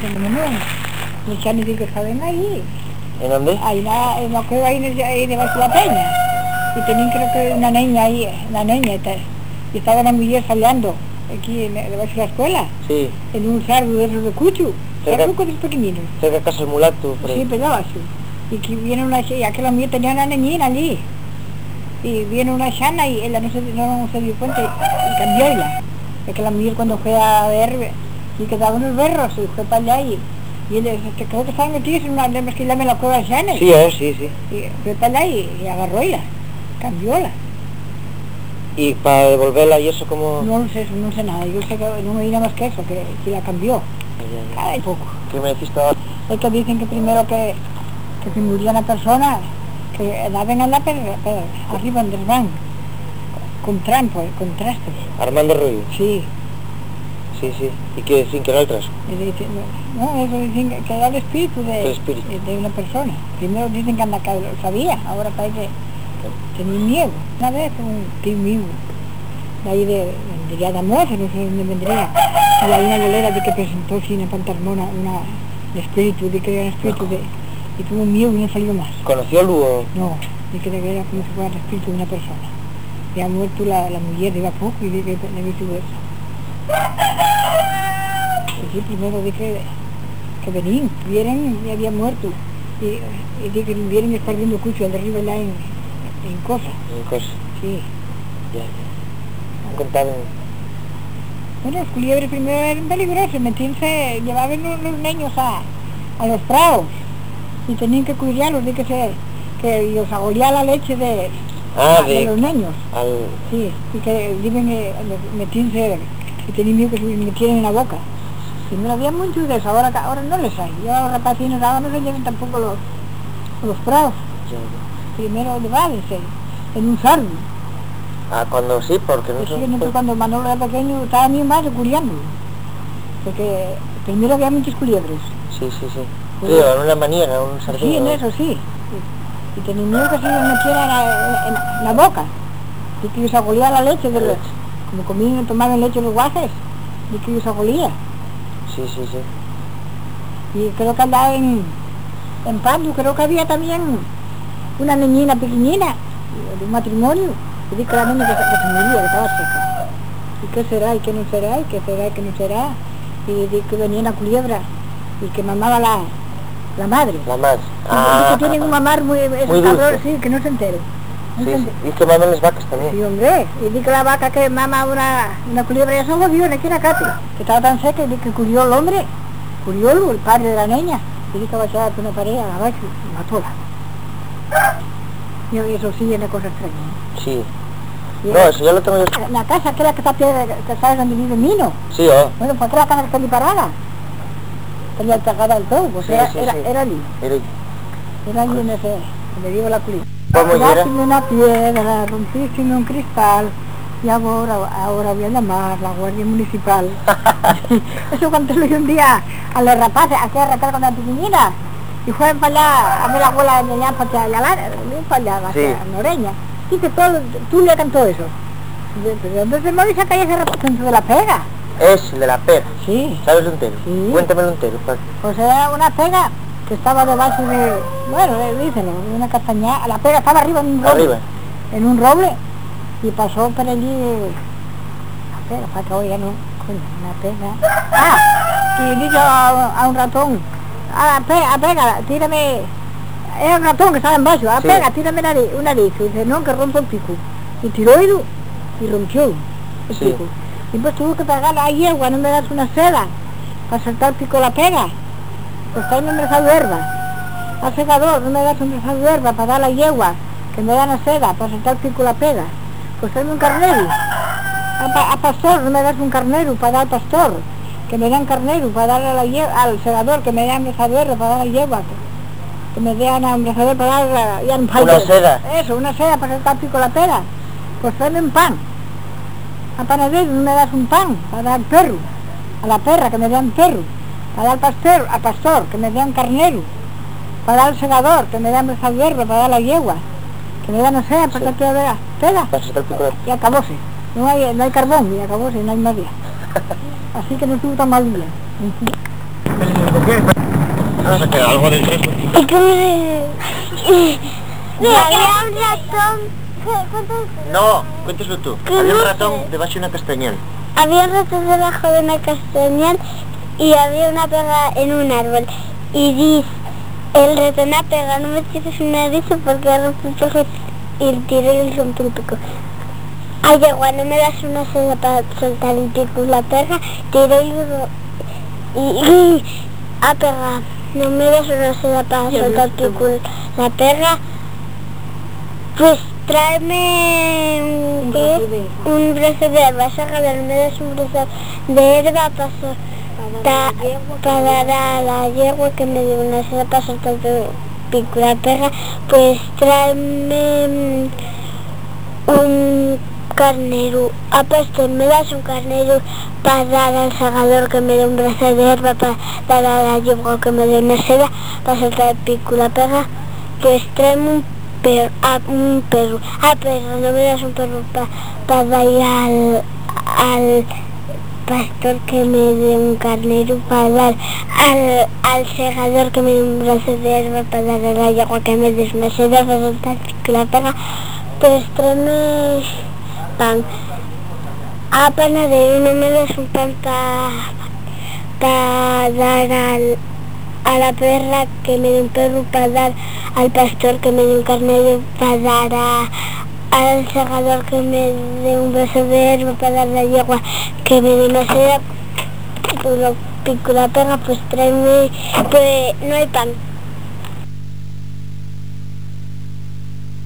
Los chanes que estaban ahí. ¿En dónde? Ahí en lo que ahí debajo de la peña. Y tenían creo que una niña ahí, y estaba la mujer saliendo aquí debajo de la escuela. Sí. En un sardo de esos de cucho. Sardo con pequeñinos. Cerca de casa del mulato, por ahí. Sí, pero así. Y que viene una chica, que la mujer tenía una niñina allí. Y viene una chana y ella no se dio cuenta y cambió ella. Es que la mujer cuando fue a ver y quedaba unos berros y fue para allá y él creo que estaban metidos en una lembra que llame la cueva de chanes. Sí, sí. Y fue para allá y agarró ella, cambióla. ¿Y para devolverla y eso como...? No sé nada, yo sé que no me dirá más que eso, que la cambió. Cada poco. ¿Qué me decís ahora? Es que dicen que primero que se murió una persona, que daban a la arriba donde van, con trampos, con trastes. Armando Ruiz. Sí. Sí. ¿Y qué decían que era otras? No, eso dicen que era el espíritu de una persona. Primero dicen que anda acá, lo sabía, ahora parece que tenía miedo. Una vez un tío mío, de ahí vendría de Moza, no sé dónde vendría, y hay una bolera de que presentó sin Pantarmona el espíritu, de que era el espíritu y tuvo miedo y no salió más. ¿Conoció el Lugo? No, de que era como si fuera el espíritu de una persona. Y ha muerto la mujer de iba poco y de que le había sido eso. Y sí, primero dije que venían, vieran y había muerto. Y dije que vieran esparciendo cucho al de arriba allá en Cosa. En Cosa. Sí. Ya. Me contaron. Bueno, los culebres primero eran peligrosos, llevaban los niños a los prados y tenían que cuidarlos, de que los agolía la leche de los niños. Sí, y que metíanse, que tenían miedo que se metieran en la boca. Y no había muchos de eso, ahora no les hay. Yo a los rapacines ahora no se lleven tampoco los prados. Ya. Primero llevádense en un sardo. Cuando sí, porque no sé. Cuando Manolo era pequeño estaba mi madre culiando. Porque primero había muchos culiebres. Sí. Sí, en una maniera, un sardino. Sí, en eso sí. Y tenía miedo que se les metiera en la boca. Y que se agolía la leche de los... Como comían y tomaban leche los guajes. Y que se agolía. Sí. Y creo que andaba en Pando, creo que había también una niñina pequeñina de un matrimonio. Y dije que la niña que se murió, que estaba seca. ¿Y qué será? ¿Y qué no será? ¿Y qué será? ¿Y qué no será? Y dije que venía una culebra y que mamaba la madre. La madre. Y que tienen un mamar muy dulce. Sí, que no se entere. Y que maman las vacas también. Sí, hombre. Y dije que la vaca que mama una culebra ya se jodió en aquí en Acate. Que estaba tan seca y dije que curió el hombre. Curió el padre de la niña. Y dije que va a echar una pared a la vaca y matóla. Y eso sí es una cosa extraña. Sí. No, eso ya lo tengo yo. La casa, aquella que está que sabes donde vive Mino. Sí, Bueno, pues aquella casa que está allí parada. Tenía cagada del todo, pues era allí. Era allí en ese, donde vive la culebra. ¿Cómo era? Tiraste una piedra, rompiste un cristal y ahora voy a llamar la Guardia Municipal. Eso cuando lo un día a los rapaces, a arrancar con la pequeñina y fue para allá, a ver la abuela de allá para allá, hacia Noreña. Y que tú le cantó eso. ¿De dónde se mueve esa calle ese rapaz? Dentro de la pega. Es de la pega. Sí. ¿Sabes lo entero? Sí. Cuéntamelo entero. Pues era una pega que estaba debajo de, díselo, de una castaña. La pega estaba arriba en un roble. Arriba. En un roble. Y pasó por allí la pega, para que oiga, no, coño, una pega. Y dijo a un ratón, pega, tírame, era un ratón que estaba en vaso, pega, tírame una de eso. Y dice, no, que rompo el pico. Y tiró y rompió el pico. Y pues tuvo que pagar la yegua, no me das una seda para saltar el pico la pega. Pues trae un mesado de hierba. Al segador, no me das un mesado de hierba para dar la yegua, que me dan la seda para saltar el pico la pega. Pues trae un carnero. A pastor, no me das un carnero para dar al pastor, que me dan carnero para darle al segador, que me dan mesado de hierba para dar la yegua. Que me den un mesado para dar una seda. Eso, una seda para saltar el pico la pega. Pues trae un pan. A panadero no me das un pan para dar al perro, a la perra que me dan perro, para dar al pastor que me dan carnero, para dar al segador que me dan esa hierba, para dar la yegua, que me dan no sé, para que te vea, pega, y acabóse, no hay carbón, y acabóse, no hay media. Así que no estuvo tan mal día. ¿Por qué? Vamos a quedar algo del tres. ¿Y cómo había un ratón? No, cuénteslo tú. ¿Qué Había un no ratón sé? debajo de una castañal. Había un ratón debajo de una castañal y había una perra en un árbol. Y dice, el ratón ha pegado, no me tires una risa porque ha roto el pico y el tiro y rompe el pico. Ay, igual no me das una seda para soltar el pico. La perra tiró y ha pegado. No me das una seda para soltar el pico. La perra, pues tráeme un brazo de herba, me das un brazo de herba para dar a la yegua que me dé una seda para soltar el pico. La perra, pues tráeme un carnero. Pastor, me das un carnero para dar al segador que me dé un brazo de herba, para dar a la yegua que me dé una seda para soltar el pico. La perra, pues tráeme un perro. Perro, no me das un perro para dar al pastor que me dé un carnero, para dar al segador que me dé un brazo de herba, para dar a la yegua que me dé una seda para soltar el pico. La perra, pues tráeme pan. Panadero, no me das un pan para dar a la perra que me dé un perro, para dar al pastor que me dé un carnero, para dar al segador que me dé un brazo de herba, para dar a la yegua que me dé una seda. Pico la perra, pues tráeme, pues no hay pan.